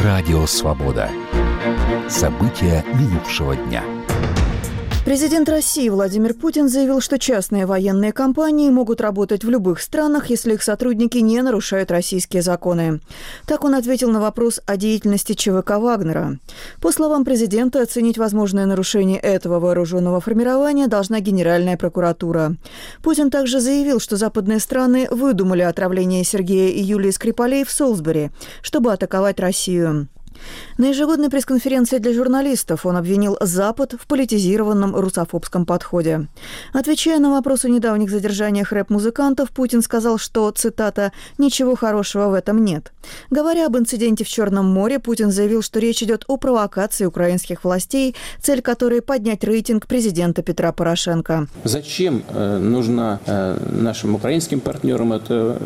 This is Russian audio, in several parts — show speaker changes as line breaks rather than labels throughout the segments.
Радио «Свобода». События минувшего дня.
Президент России Владимир Путин заявил, что частные военные компании могут работать в любых странах, если их сотрудники не нарушают российские законы. Так он ответил на вопрос о деятельности ЧВК «Вагнера». По словам президента, оценить возможное нарушение этого вооруженного формирования должна Генеральная прокуратура. Путин также заявил, что западные страны выдумали отравление Сергея и Юлии Скрипалей в Солсбери, чтобы атаковать Россию. На ежегодной пресс-конференции для журналистов он обвинил Запад в политизированном русофобском подходе. Отвечая на вопрос о недавних задержаниях рэп-музыкантов, Путин сказал, что, цитата, «ничего хорошего в этом нет». Говоря об инциденте в Черном море, Путин заявил, что речь идет о провокации украинских властей, цель которой – поднять рейтинг президента Петра Порошенко.
Зачем нужно нашим украинским партнерам это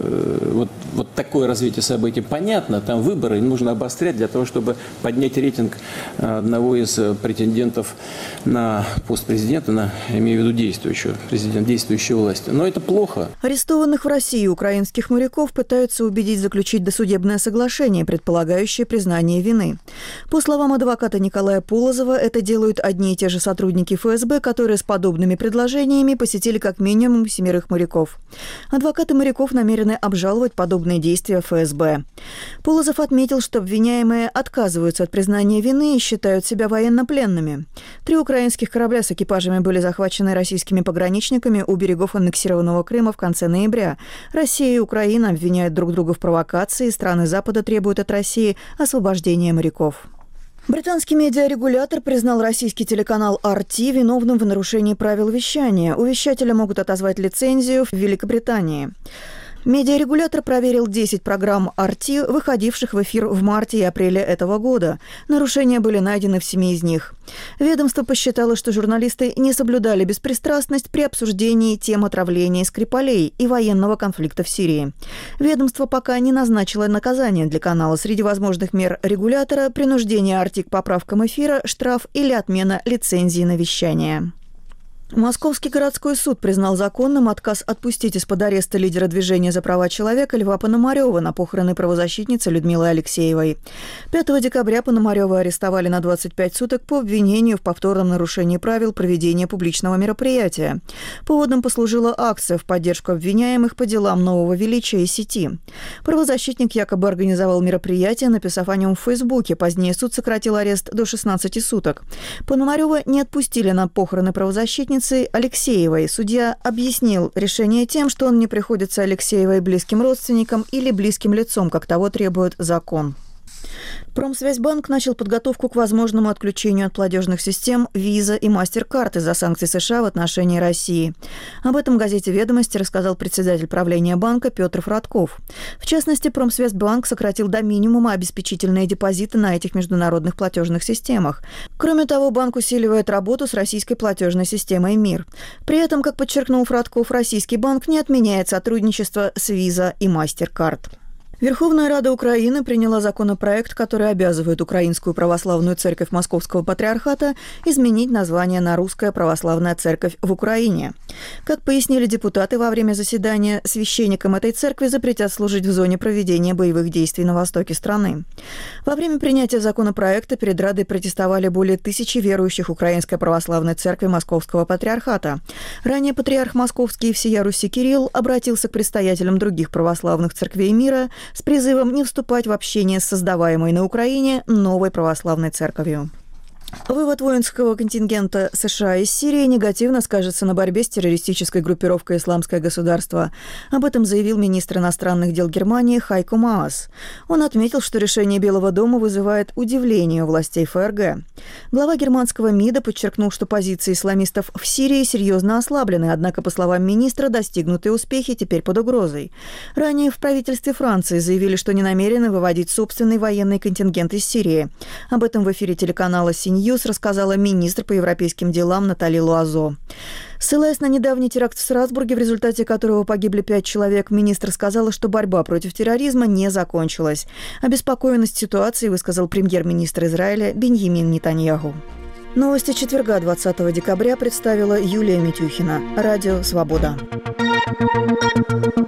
вот такое развитие событий? Понятно, там выборы нужно обострять для того, чтобы поднять рейтинг одного из претендентов на пост президента, имею в виду действующего президента, действующей власти. Но это плохо.
Арестованных в России украинских моряков пытаются убедить заключить досудебное соглашение, предполагающее признание вины. По словам адвоката Николая Полозова, это делают одни и те же сотрудники ФСБ, которые с подобными предложениями посетили как минимум 7 моряков. Адвокаты моряков намерены обжаловать подобные действия ФСБ. Полозов отметил, что обвиняемые отказываются от признания вины и считают себя военнопленными. 3 украинских корабля с экипажами были захвачены российскими пограничниками у берегов аннексированного Крыма в конце ноября. Россия и Украина обвиняют друг друга в провокации, страны Запада требуют от России освобождения моряков. Британский медиарегулятор признал российский телеканал RT виновным в нарушении правил вещания. У вещателя могут отозвать лицензию в Великобритании. Медиарегулятор проверил 10 программ RT, выходивших в эфир в марте и апреле этого года. Нарушения были найдены в 7 из них. Ведомство посчитало, что журналисты не соблюдали беспристрастность при обсуждении тем отравления Скрипалей и военного конфликта в Сирии. Ведомство пока не назначило наказание для канала. Среди возможных мер регулятора – принуждение RT к поправкам эфира, штраф или отмена лицензии на вещание. Московский городской суд признал законным отказ отпустить из-под ареста лидера движения за права человека Льва Пономарёва на похороны правозащитницы Людмилы Алексеевой. 5 декабря Пономарёва арестовали на 25 суток по обвинению в повторном нарушении правил проведения публичного мероприятия. Поводом послужила акция в поддержку обвиняемых по делам нового величия и сети. Правозащитник якобы организовал мероприятие, написав о нем в Фейсбуке. Позднее суд сократил арест до 16 суток. Пономарёва не отпустили на похороны правозащитницы Алексеевой. Судья объяснил решение тем, что он не приходится Алексеевой близким родственникам или близким лицом, как того требует закон. Промсвязьбанк начал подготовку к возможному отключению от платежных систем Visa и MasterCard из-за санкций США в отношении России. Об этом газете «Ведомости» рассказал председатель правления банка Петр Фратков. В частности, Промсвязьбанк сократил до минимума обеспечительные депозиты на этих международных платежных системах. Кроме того, банк усиливает работу с российской платежной системой МИР. При этом, как подчеркнул Фратков, российский банк не отменяет сотрудничество с Visa и MasterCard. Верховная Рада Украины приняла законопроект, который обязывает Украинскую православную церковь Московского патриархата изменить название на Русская православная церковь в Украине. Как пояснили депутаты во время заседания, священникам этой церкви запретят служить в зоне проведения боевых действий на востоке страны. Во время принятия законопроекта перед Радой протестовали более 1000 верующих Украинской православной церкви Московского патриархата. Ранее патриарх Московский и всея Руси Кирилл обратился к предстоятелям других православных церквей мира с призывом не вступать в общение с создаваемой на Украине новой православной церковью. Вывод воинского контингента США из Сирии негативно скажется на борьбе с террористической группировкой «Исламское государство». Об этом заявил министр иностранных дел Германии Хайко Маас. Он отметил, что решение Белого дома вызывает удивление у властей ФРГ. Глава германского МИДа подчеркнул, что позиции исламистов в Сирии серьезно ослаблены, однако, по словам министра, достигнутые успехи теперь под угрозой. Ранее в правительстве Франции заявили, что не намерены выводить собственный военный контингент из Сирии. Об этом в эфире телеканала «Синьюз» рассказала министр по европейским делам Натали Луазо. Ссылаясь на недавний теракт в Страсбурге, в результате которого погибли 5 человек, министр сказала, что борьба против терроризма не закончилась. Обеспокоенность ситуацией высказал премьер-министр Израиля Беньямин Нетаньяху. Новости четверга, 20 декабря, представила Юлия Митюхина. Радио «Свобода».